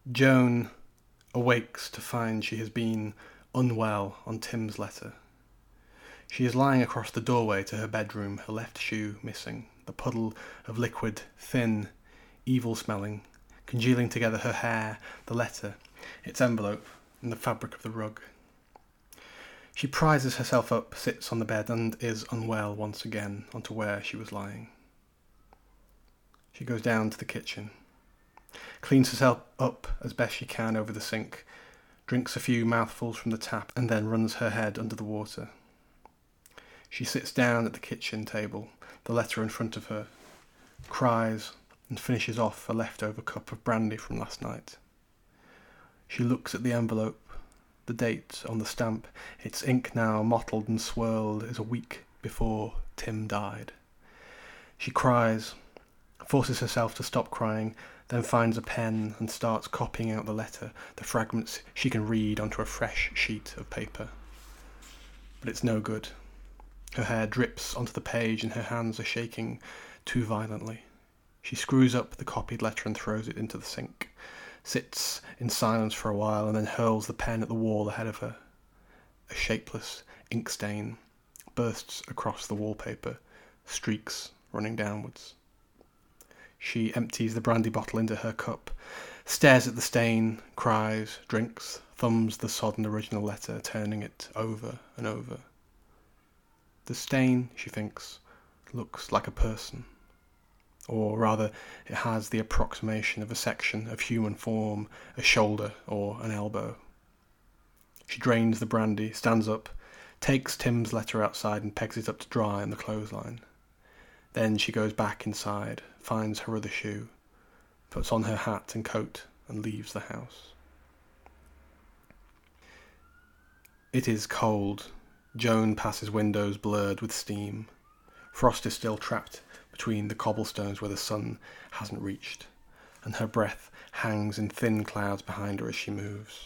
Joan awakes to find she has been unwell on Tim's letter. She is lying across the doorway to her bedroom, her left shoe missing, the puddle of liquid, thin, evil-smelling, congealing together her hair, the letter, its envelope, and the fabric of the rug. She prizes herself up, sits on the bed, and is unwell once again onto where she was lying. She goes down to the kitchen, cleans herself up as best she can over the sink, drinks a few mouthfuls from the tap, and then runs her head under the water. She sits down at the kitchen table, the letter in front of her, cries, and finishes off a leftover cup of brandy from last night. She looks at the envelope, the date on the stamp, its ink now mottled and swirled, is a week before Tim died. She cries, forces herself to stop crying, then finds a pen and starts copying out the letter, the fragments she can read onto a fresh sheet of paper. But it's no good. Her hair drips onto the page and her hands are shaking too violently. She screws up the copied letter and throws it into the sink, sits in silence for a while and then hurls the pen at the wall ahead of her. A shapeless ink stain bursts across the wallpaper, streaks running downwards. She empties the brandy bottle into her cup, stares at the stain, cries, drinks, thumbs the sodden original letter, turning it over and over. The stain, she thinks, looks like a person. Or rather, it has the approximation of a section of human form, a shoulder or an elbow. She drains the brandy, stands up, takes Tim's letter outside and pegs it up to dry on the clothesline. Then she goes back inside, finds her other shoe, puts on her hat and coat and leaves the house. It is cold. Joan passes windows blurred with steam. Frost is still trapped between the cobblestones where the sun hasn't reached, and her breath hangs in thin clouds behind her as she moves.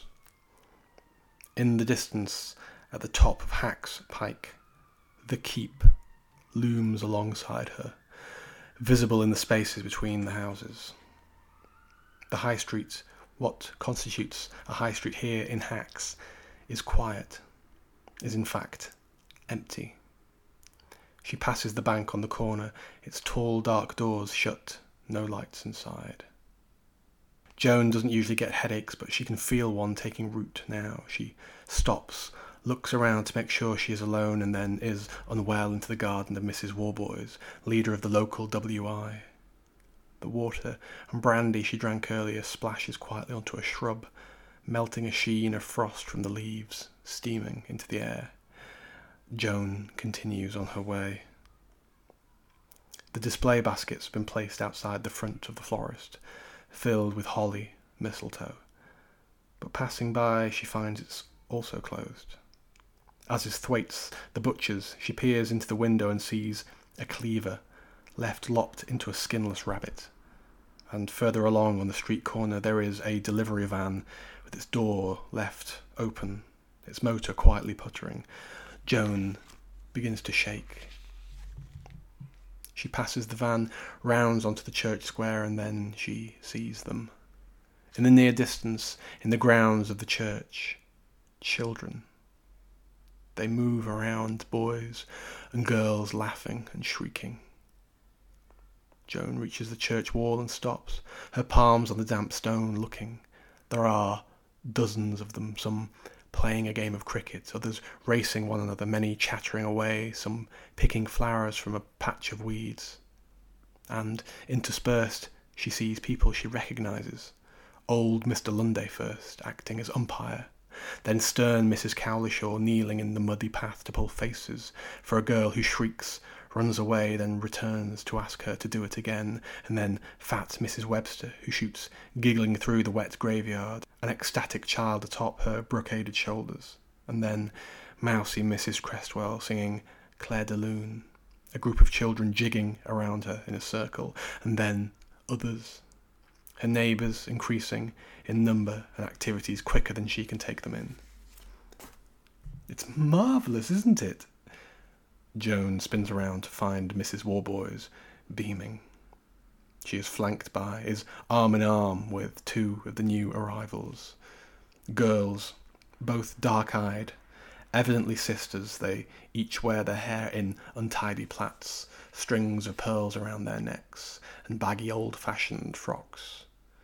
In the distance, at the top of Hack's Pike, the keep looms alongside her, visible in the spaces between the houses. The high street, what constitutes a high street here in Hacks, is quiet, is in fact empty. She passes the bank on the corner, its tall dark doors shut, no lights inside. Joan doesn't usually get headaches, but she can feel one taking root now. She stops, looks around to make sure she is alone, and then is unwell into the garden of Mrs. Warboys, leader of the local WI. The water and brandy she drank earlier splashes quietly onto a shrub, melting a sheen of frost from the leaves, steaming into the air. Joan continues on her way. The display baskets have been placed outside the front of the florist, filled with holly, mistletoe. But passing by, she finds it's also closed. As is Thwaites, the butcher's, she peers into the window and sees a cleaver left lopped into a skinless rabbit. And further along on the street corner there is a delivery van with its door left open, its motor quietly puttering. Joan begins to shake. She passes the van, rounds onto the church square, and then she sees them. In the near distance, in the grounds of the church, children. They move around, boys and girls laughing and shrieking. Joan reaches the church wall and stops, her palms on the damp stone, looking. There are dozens of them, some playing a game of cricket, others racing one another, many chattering away, some picking flowers from a patch of weeds. And, interspersed, she sees people she recognises. Old Mr. Lunday first, acting as umpire. Then stern Mrs. Cowlishaw kneeling in the muddy path to pull faces for a girl who shrieks, runs away, then returns to ask her to do it again, and then fat Mrs. Webster, who shoots giggling through the wet graveyard, an ecstatic child atop her brocaded shoulders, and then mousy Mrs. Crestwell singing Claire de Lune, a group of children jigging around her in a circle, and then others, her neighbours increasing in number and activities quicker than she can take them in. It's marvellous, isn't it? Joan spins around to find Mrs. Warboys beaming. she is flanked by, is arm in arm with two of the new arrivals. Girls, both dark-eyed, evidently sisters. They each wear their hair in untidy plaits, strings of pearls around their necks, and baggy old-fashioned frocks.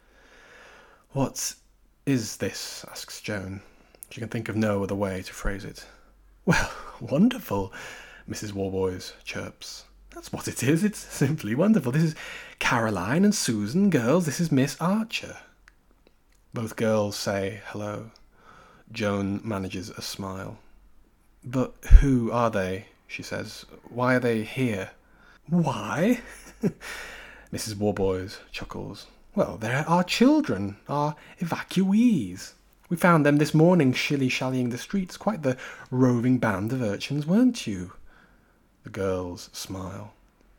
"What is this?" asks Joan. She can think of no other way to phrase it. "Well, wonderful," Mrs. Warboys chirps. "That's what it is. It's simply wonderful. This is Caroline and Susan. Girls, this is Miss Archer." Both girls say hello. Joan manages a smile. "But who are they?" she says. "Why are they here?" "Why?" Mrs. Warboys chuckles. "Well, they're our children, our evacuees. We found them this morning shilly-shallying the streets. Quite the roving band of urchins, weren't you?" The girls smile.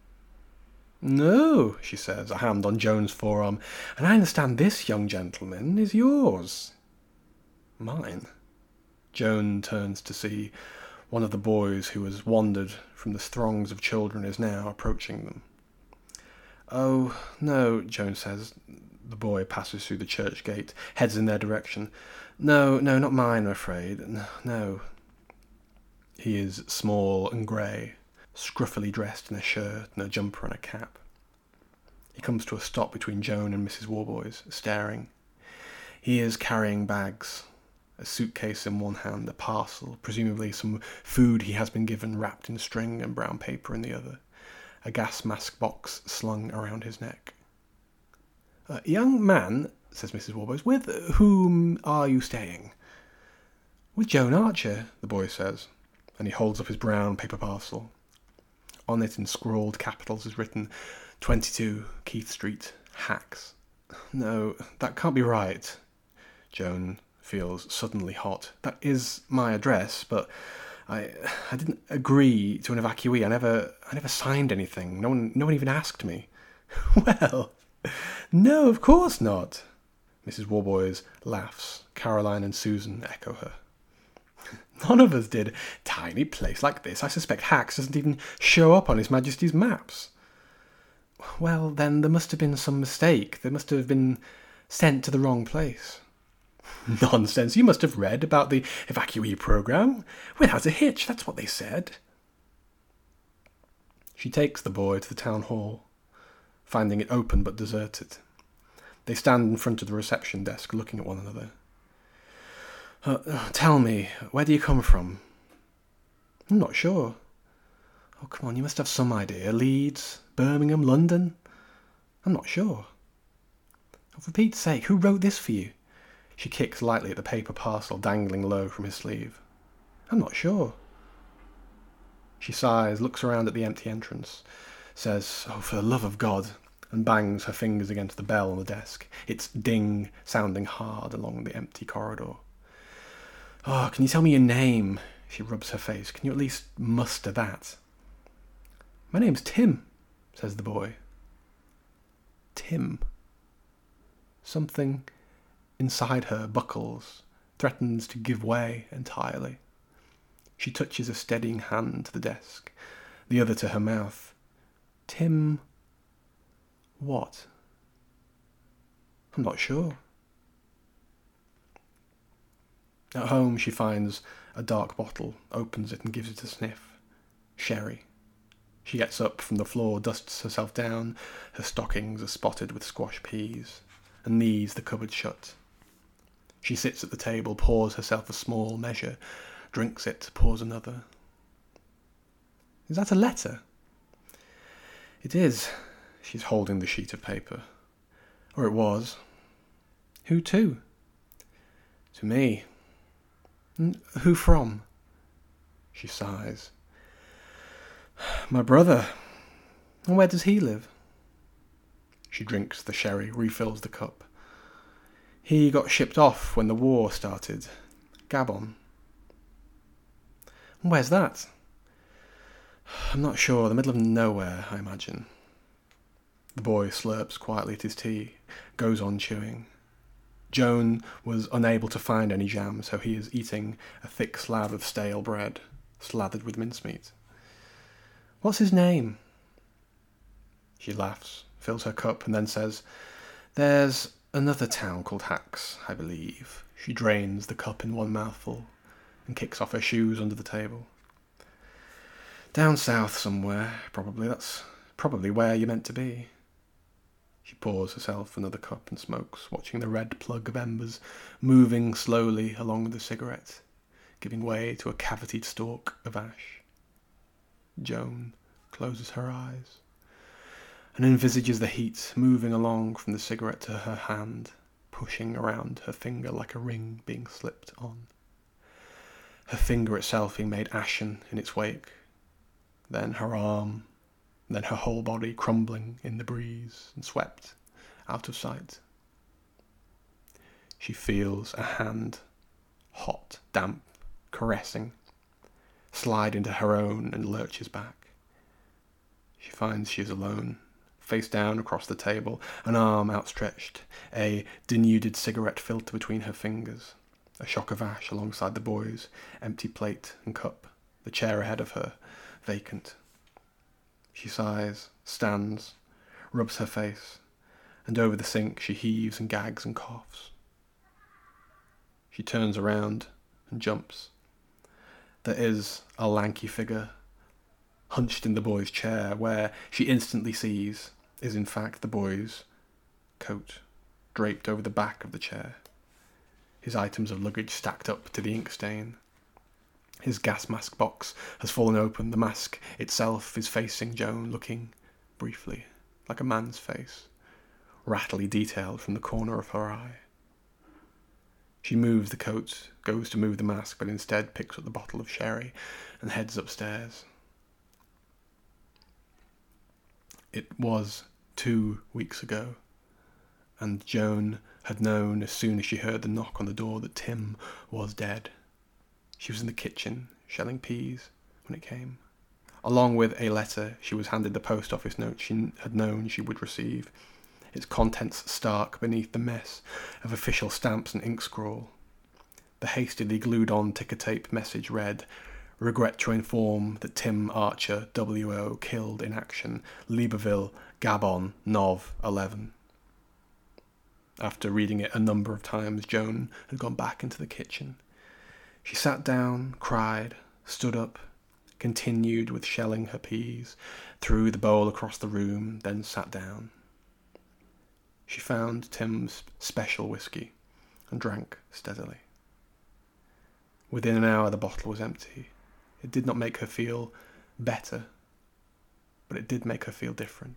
"No," she says, a hand on Joan's forearm, "and I understand this young gentleman is yours." "Mine?" Joan turns to see one of the boys who has wandered from the throngs of children is now approaching them. "Oh, no," Joan says. The boy passes through the church gate, heads in their direction. No, not mine, I'm afraid. No." He is small and grey, scruffily dressed in a shirt and a jumper and a cap. He comes to a stop between Joan and Mrs. Warboys, staring. He is carrying bags, a suitcase in one hand, a parcel, presumably some food he has been given wrapped in string and brown paper in the other, a gas mask box slung around his neck. "Young man," says Mrs. Warboys, "with whom are you staying?" "With Joan Archer," the boy says, and he holds up his brown paper parcel. On it in scrawled capitals is written 22 Keith Street, Hacks. "No, that can't be right." Joan feels suddenly hot. "That is my address, but I didn't agree to an evacuee. I never signed anything. No one even asked me." "Well, no, of course not." Mrs. Warboys laughs. Caroline and Susan echo her. "None of us did. Tiny place like this. I suspect Hacks doesn't even show up on His Majesty's maps." "Well, then there must have been some mistake. They must have been sent to the wrong place." "Nonsense. You must have read about the evacuee programme. Without a hitch, that's what they said." She takes the boy to the town hall, finding it open but deserted. They stand in front of the reception desk, looking at one another. "Tell me, where do you come from?" "I'm not sure." "Oh, come on, you must have some idea. Leeds, Birmingham, London?" "I'm not sure." "Oh, for Pete's sake, who wrote this for you?" She kicks lightly at the paper parcel dangling low from his sleeve. "I'm not sure." She sighs, looks around at the empty entrance, says, "Oh, for the love of God," and bangs her fingers against the bell on the desk, its ding sounding hard along the empty corridor. "Oh, can you tell me your name?" She rubs her face. "Can you at least muster that?" "My name's Tim," says the boy. Tim. Something inside her buckles, threatens to give way entirely. She touches a steadying hand to the desk, the other to her mouth. "Tim... what?" "I'm not sure." At home she finds a dark bottle, opens it and gives it a sniff. Sherry. She gets up from the floor, dusts herself down. Her stockings are spotted with squash peas, and knees the cupboard shut. She sits at the table, pours herself a small measure, drinks it, pours another. "Is that a letter?" "It is." She's holding the sheet of paper. "Or it was." "Who to?" "To me." "Who from?" She sighs. "My brother." "And where does he live?" She drinks the sherry, refills the cup. "He got shipped off when the war started. Gabon." "And where's that?" "I'm not sure. The middle of nowhere, I imagine." The boy slurps quietly at his tea, goes on chewing. Joan was unable to find any jam, so he is eating a thick slab of stale bread, slathered with mincemeat. "What's his name?" She laughs, fills her cup, and then says, "There's another town called Hax, I believe." She drains the cup in one mouthful and kicks off her shoes under the table. "Down south somewhere, probably. That's probably where you're meant to be." She pours herself another cup and smokes, watching the red plug of embers moving slowly along the cigarette, giving way to a cavitied stalk of ash. Joan closes her eyes and envisages the heat moving along from the cigarette to her hand, pushing around her finger like a ring being slipped on. Her finger itself being made ashen in its wake. Then her arm, then her whole body crumbling in the breeze and swept out of sight. She feels a hand, hot, damp, caressing, slide into her own and lurches back. She finds she is alone, face down across the table, an arm outstretched, a denuded cigarette filter between her fingers, a shock of ash alongside the boy's empty plate and cup, the chair ahead of her, vacant. She sighs, stands, rubs her face, and over the sink she heaves and gags and coughs. She turns around and jumps. There is a lanky figure hunched in the boy's chair, where she instantly sees is in fact the boy's coat draped over the back of the chair, his items of luggage stacked up to the ink stain. His gas mask box has fallen open. The mask itself is facing Joan, looking, briefly, like a man's face, rattly detailed from the corner of her eye. She moves the coat, goes to move the mask, but instead picks up the bottle of sherry and heads upstairs. It was 2 weeks ago, and Joan had known as soon as she heard the knock on the door that Tim was dead. She was in the kitchen, shelling peas, when it came. Along with a letter, she was handed the post office note she had known she would receive, its contents stark beneath the mess of official stamps and ink scrawl. The hastily glued-on ticker-tape message read, "Regret to inform that Tim Archer, W.O., killed in action, Libreville, Gabon, Nov. 11. After reading it a number of times, Joan had gone back into the kitchen. She sat down, cried, stood up, continued with shelling her peas, threw the bowl across the room, then sat down. She found Tim's special whiskey and drank steadily. Within an hour the bottle was empty. It did not make her feel better, but it did make her feel different.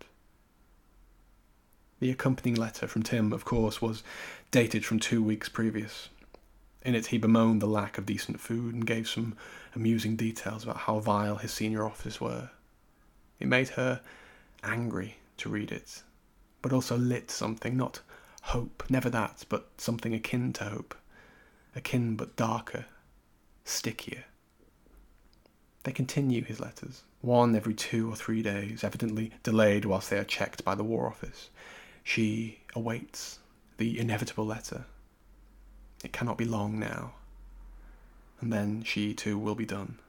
The accompanying letter from Tim, of course, was dated from 2 weeks previous. In it he bemoaned the lack of decent food and gave some amusing details about how vile his senior officers were. It made her angry to read it, but also lit something, not hope, never that, but something akin to hope. Akin but darker, stickier. They continue, his letters, one every 2 or 3 days, evidently delayed whilst they are checked by the War Office. She awaits the inevitable letter. It cannot be long now, and then she too will be done.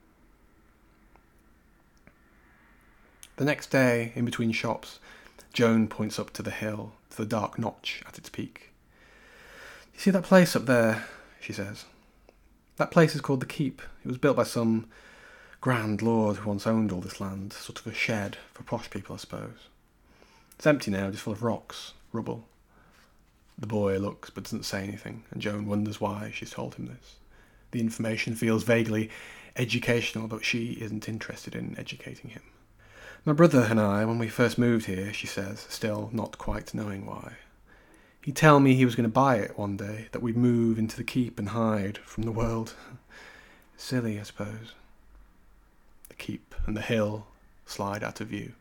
The next day, in between shops, Joan points up to the hill, to the dark notch at its peak. "You see that place up there?" she says. "That place is called the Keep. It was built by some grand lord who once owned all this land, sort of a shed for posh people, I suppose. It's empty now, just full of rocks, rubble." The boy looks but doesn't say anything, and Joan wonders why she's told him this. The information feels vaguely educational, but she isn't interested in educating him. "My brother and I, when we first moved here," she says, still not quite knowing why. "He'd tell me he was going to buy it one day, that we'd move into the Keep and hide from the world. Silly, I suppose." The Keep and the hill slide out of view.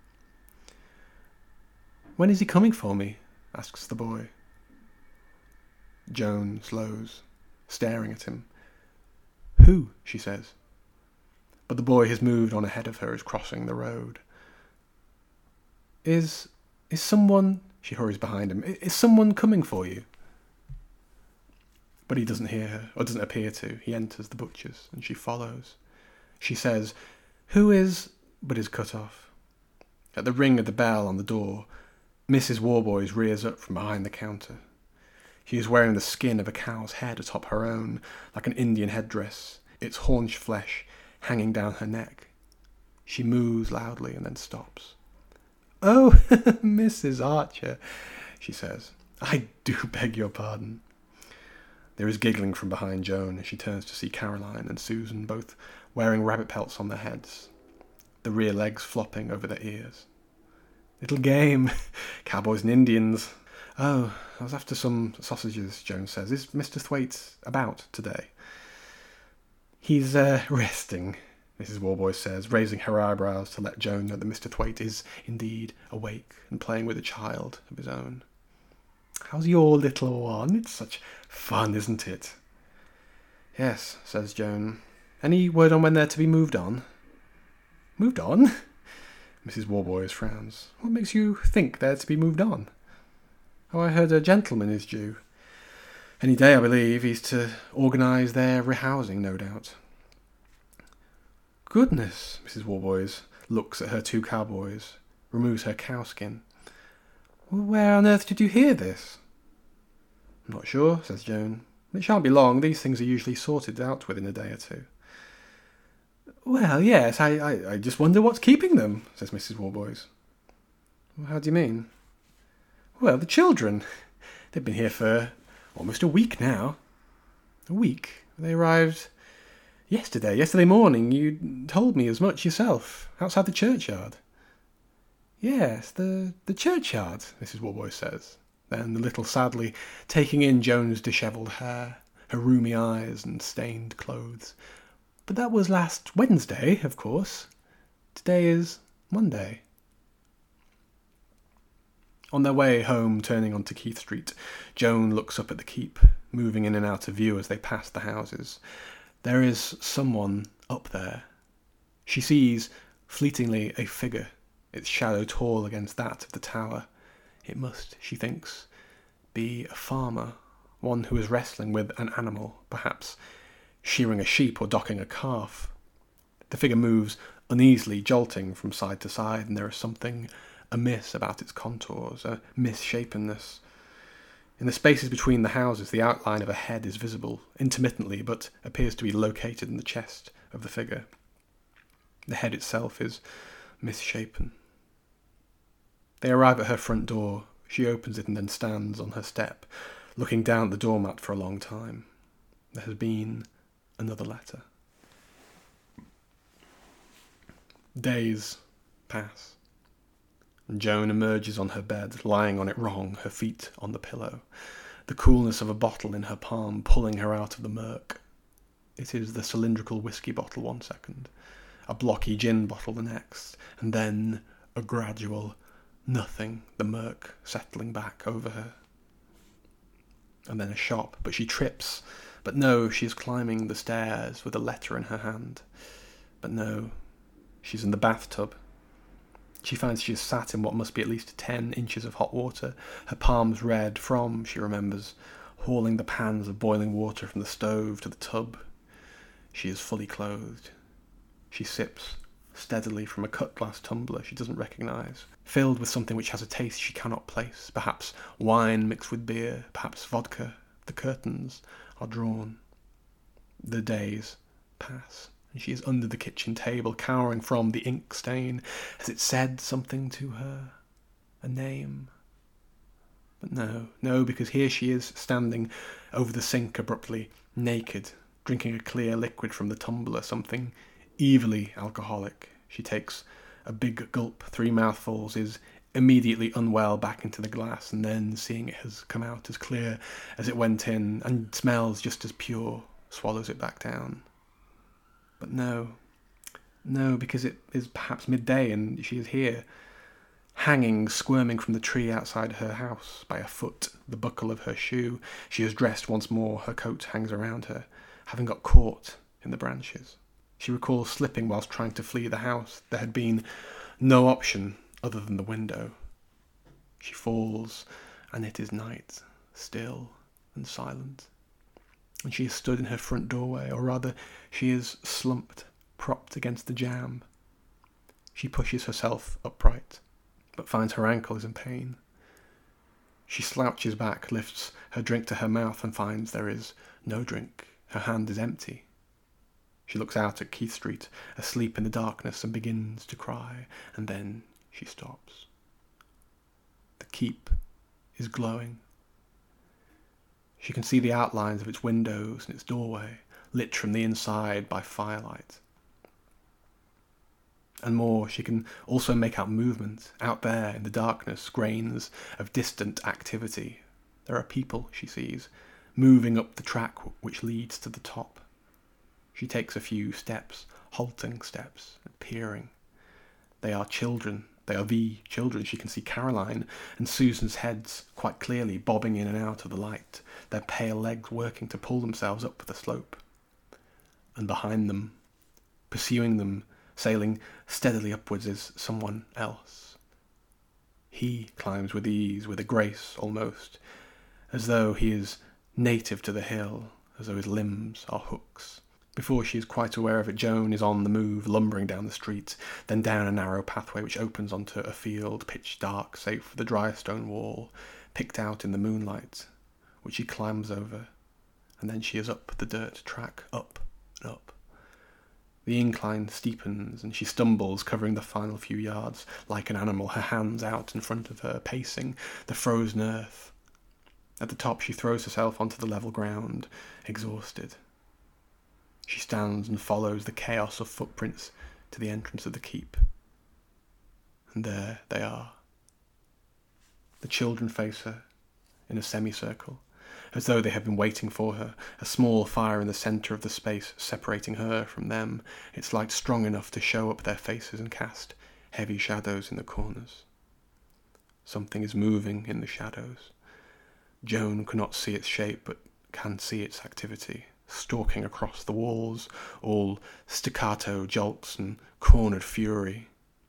"When is he coming for me?" asks the boy. Joan slows, staring at him. "Who?" she says. But the boy has moved on ahead of her, is crossing the road. Is someone..." She hurries behind him. "Is someone coming for you?" But he doesn't hear her, or doesn't appear to. He enters the butcher's, and she follows. She says, "Who is..." but is cut off. At the ring of the bell on the door, Mrs. Warboys rears up from behind the counter. She is wearing the skin of a cow's head atop her own, like an Indian headdress, its haunch flesh hanging down her neck. She moos loudly and then stops. "Oh, Mrs. Archer," she says. "I do beg your pardon." There is giggling from behind Joan as she turns to see Caroline and Susan, both wearing rabbit pelts on their heads, the rear legs flopping over their ears. "Little game. Cowboys and Indians." "Oh, I was after some sausages," Joan says. "Is Mr. Thwaite about today?" "He's resting," Mrs. Warboys says, raising her eyebrows to let Joan know that Mr. Thwaite is indeed awake and playing with a child of his own. "How's your little one? It's such fun, isn't it?" "Yes," says Joan. "Any word on when they're to be moved on?" "Moved on?" Mrs. Warboys frowns. "What makes you think they're to be moved on?" "Oh, I heard a gentleman is due. Any day, I believe. He's to organise their rehousing, no doubt." "Goodness," Mrs. Warboys looks at her two cowboys, removes her cowskin. "Well, where on earth did you hear this?" "I'm not sure," says Joan. "It shan't be long. These things are usually sorted out within a day or two." "Well, yes, I just wonder what's keeping them," says Mrs. Warboys. "How do you mean?" "Well, the children. They've been here for almost a week now." "A week? They arrived yesterday morning. You told me as much yourself, outside the churchyard." "Yes, the churchyard," Mrs. Warboys says, then a little sadly taking in Joan's dishevelled hair, her rheumy eyes and stained clothes. "But that was last Wednesday, of course. Today is Monday." On their way home, turning onto Keith Street, Joan looks up at the keep, moving in and out of view as they pass the houses. There is someone up there. She sees, fleetingly, a figure, its shadow tall against that of the tower. It must, she thinks, be a farmer, one who is wrestling with an animal, perhaps shearing a sheep or docking a calf. The figure moves uneasily, jolting from side to side, and there is something amiss about its contours, a misshapenness. In the spaces between the houses, the outline of a head is visible, intermittently, but appears to be located in the chest of the figure. The head itself is misshapen. They arrive at her front door. She opens it and then stands on her step, looking down at the doormat for a long time. There has been another letter. Days pass. Joan emerges on her bed, lying on it wrong, her feet on the pillow, the coolness of a bottle in her palm pulling her out of the murk. It is the cylindrical whiskey bottle 1 second, a blocky gin bottle the next, and then a gradual nothing, the murk settling back over her. And then a shop, but she trips. But no, she is climbing the stairs with a letter in her hand. But no, she's in the bathtub. She finds she is sat in what must be at least 10 inches of hot water, her palms red from, she remembers, hauling the pans of boiling water from the stove to the tub. She is fully clothed. She sips steadily from a cut-glass tumbler she doesn't recognise, filled with something which has a taste she cannot place, perhaps wine mixed with beer, perhaps vodka. The curtains are drawn. The days pass, and she is under the kitchen table, cowering from the ink stain. Has it said something to her? A name? But no, because here she is, standing over the sink abruptly, naked, drinking a clear liquid from the tumbler, something evilly alcoholic. She takes a big gulp, 3 mouthfuls, is immediately unwell back into the glass, and then, seeing it has come out as clear as it went in, and smells just as pure, swallows it back down. But no, because it is perhaps midday, and she is here, hanging, squirming from the tree outside her house, by a foot, the buckle of her shoe. She is dressed once more, her coat hangs around her, having got caught in the branches. She recalls slipping whilst trying to flee the house. There had been no option other than the window. She falls, and it is night, still and silent. And she is stood in her front doorway, or rather, she is slumped, propped against the jamb. She pushes herself upright, but finds her ankle is in pain. She slouches back, lifts her drink to her mouth and finds there is no drink. Her hand is empty. She looks out at Keith Street, asleep in the darkness, and begins to cry, and then she stops. The keep is glowing. She can see the outlines of its windows and its doorway, lit from the inside by firelight. And more, she can also make out movement. Out there in the darkness, grains of distant activity. There are people, she sees, moving up the track which leads to the top. She takes a few steps, halting steps, peering. They are children. They are the children. She can see Caroline and Susan's heads quite clearly, bobbing in and out of the light, their pale legs working to pull themselves up the slope. And behind them, pursuing them, sailing steadily upwards, is someone else. He climbs with ease, with a grace almost, as though he is native to the hill, as though his limbs are hooks. Before she is quite aware of it, Joan is on the move, lumbering down the street, then down a narrow pathway which opens onto a field, pitch dark, save for the dry stone wall, picked out in the moonlight, which she climbs over, and then she is up the dirt track, up and up. The incline steepens, and she stumbles, covering the final few yards, like an animal, her hands out in front of her, pacing the frozen earth. At the top she throws herself onto the level ground, exhausted. She stands and follows the chaos of footprints to the entrance of the keep. And there they are. The children face her in a semicircle, as though they have been waiting for her, a small fire in the centre of the space separating her from them, its light strong enough to show up their faces and cast heavy shadows in the corners. Something is moving in the shadows. Joan cannot see its shape, but can see its activity, stalking across the walls, all staccato jolts and cornered fury.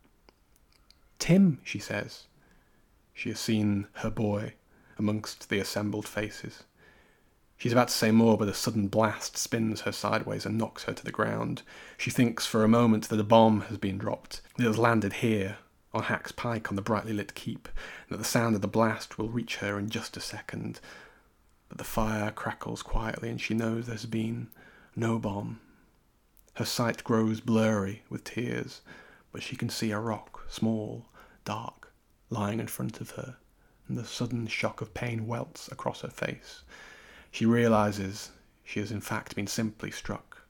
"Tim," she says. She has seen her boy amongst the assembled faces. She's about to say more, but a sudden blast spins her sideways and knocks her to the ground. She thinks for a moment that a bomb has been dropped, that it has landed here, on Hack's Pike, on the brightly lit keep, and that the sound of the blast will reach her in just a second. But the fire crackles quietly, and she knows there's been no bomb. Her sight grows blurry with tears, but she can see a rock, small, dark, lying in front of her, and the sudden shock of pain welts across her face. She realises she has in fact been simply struck.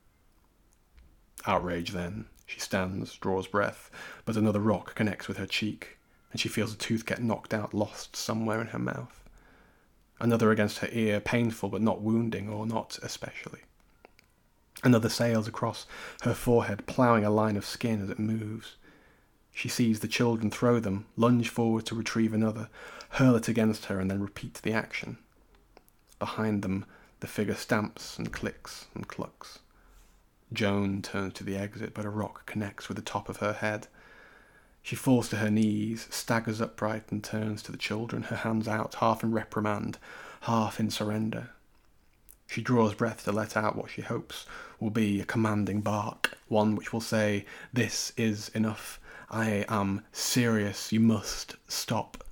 Outrage then. She stands, draws breath, but another rock connects with her cheek, and she feels a tooth get knocked out, lost somewhere in her mouth. Another against her ear, painful but not wounding, or not especially. Another sails across her forehead, ploughing a line of skin as it moves. She sees the children throw them, lunge forward to retrieve another, hurl it against her, and then repeat the action. Behind them, the figure stamps and clicks and clucks. Joan turns to the exit, but a rock connects with the top of her head. She falls to her knees, staggers upright, and turns to the children, her hands out, half in reprimand, half in surrender. She draws breath to let out what she hopes will be a commanding bark, one which will say, "This is enough. I am serious. You must stop."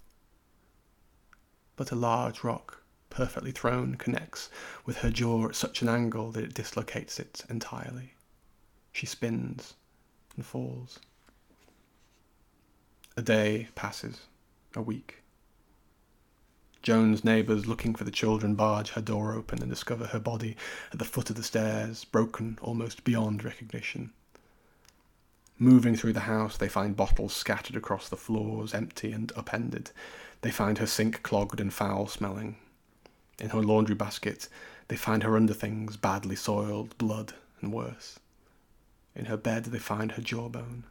But a large rock, perfectly thrown, connects with her jaw at such an angle that it dislocates it entirely. She spins and falls. A day passes, a week. Joan's neighbours, looking for the children, barge her door open and discover her body at the foot of the stairs, broken almost beyond recognition. Moving through the house, they find bottles scattered across the floors, empty and upended. They find her sink clogged and foul-smelling. In her laundry basket, they find her underthings, badly soiled, blood, and worse. In her bed, they find her jawbone.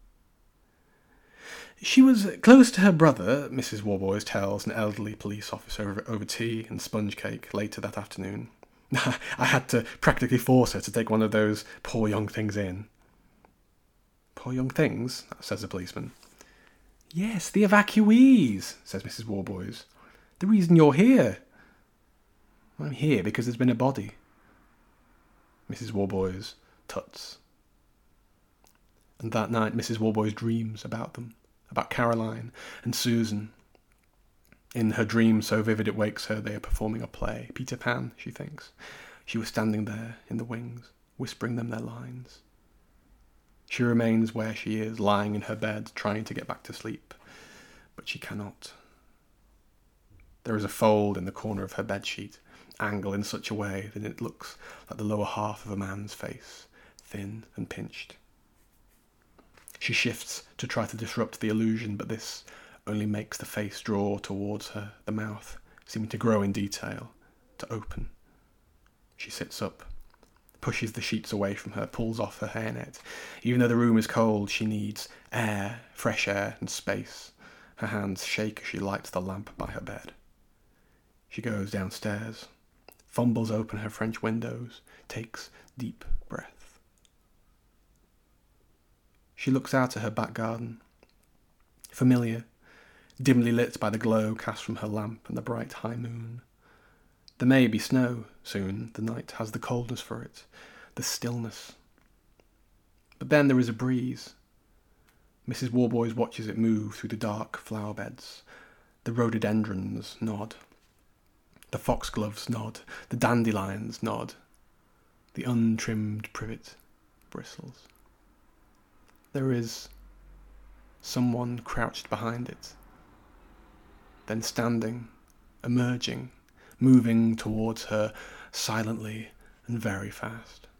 She was close to her brother, Mrs. Warboys tells an elderly police officer over tea and sponge cake later that afternoon. "I had to practically force her to take one of those poor young things in." "Poor young things?" says the policeman. "Yes, the evacuees," says Mrs. Warboys. "The reason you're here." "I'm here because there's been a body." Mrs. Warboys tuts. And that night Mrs. Warboys dreams about them, about Caroline and Susan. In her dream so vivid it wakes her, they are performing a play. Peter Pan, she thinks. She was standing there in the wings, whispering them their lines. She remains where she is, lying in her bed, trying to get back to sleep. But she cannot. There is a fold in the corner of her bedsheet, angled in such a way that it looks like the lower half of a man's face, thin and pinched. She shifts to try to disrupt the illusion, but this only makes the face draw towards her, the mouth seeming to grow in detail, to open. She sits up, pushes the sheets away from her, pulls off her hairnet. Even though the room is cold, she needs air, fresh air and space. Her hands shake as she lights the lamp by her bed. She goes downstairs, fumbles open her French windows, takes deep breath. She looks out at her back garden. Familiar, dimly lit by the glow cast from her lamp and the bright high moon. There may be snow soon. The night has the coldness for it, the stillness. But then there is a breeze. Mrs. Warboys watches it move through the dark flower beds. The rhododendrons nod. The foxgloves nod. The dandelions nod. The untrimmed privet bristles. There is someone crouched behind it, then standing, emerging, moving towards her silently and very fast.